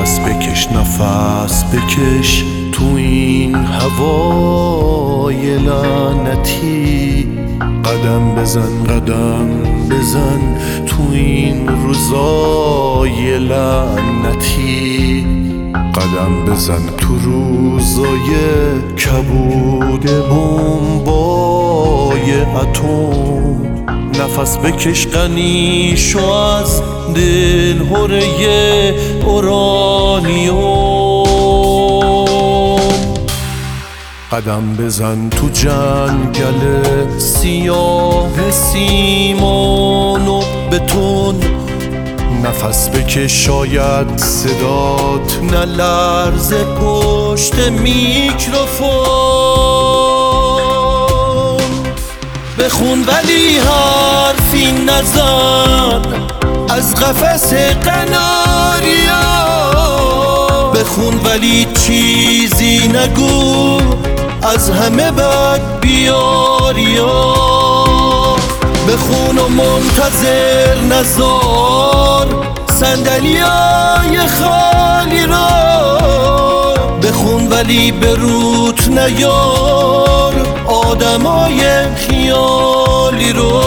نفس بکش نفس بکش تو این هوای لعنتی، قدم بزن تو این روزای لعنتی، قدم بزن تو روزای کبود بمبای اتم. نفس بکش غنی شو از دل هره اورانیوم، قدم بزن تو جنگل سیاه سیمان و بتون. نفس بکش شاید صدات نلرزه پشت میکروفون، بخون ولی حرفی نزن از قفس قناریا، بخون ولی چیزی نگو از همه بد بیاریا، بخون و منتظر نزار صندلیای خالی را، بخون ولی به روت نیار آدمای خیالی رو.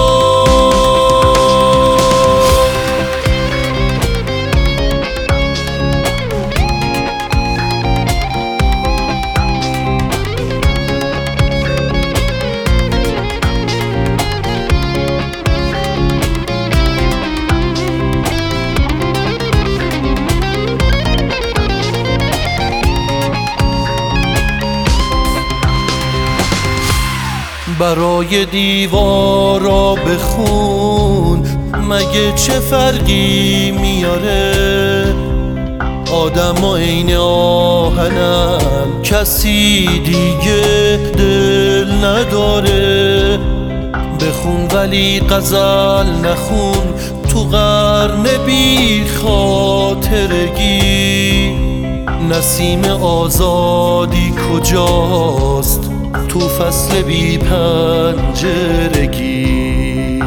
برای دیوارا بخون مگه چه فرقی میاره، آدم عین آهنن کسی دیگه دل نداره، بخون ولی غزل نخون تو قرن بی خاطرگی، نسیم آزادی کجاست تو فصل بی پنجرگی،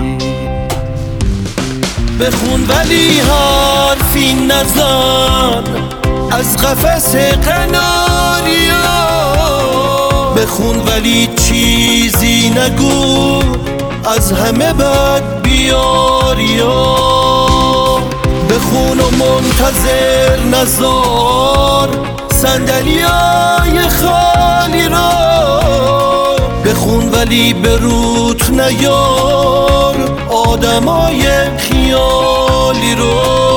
بخون ولی حرفی نزن از قفس قناریا، بخون ولی چیزی نگو از همه بد بیاریا، بخون و منتظر نزار صندلیای خالی را، بخون ولی به روت نیار آدمای خیالی رو.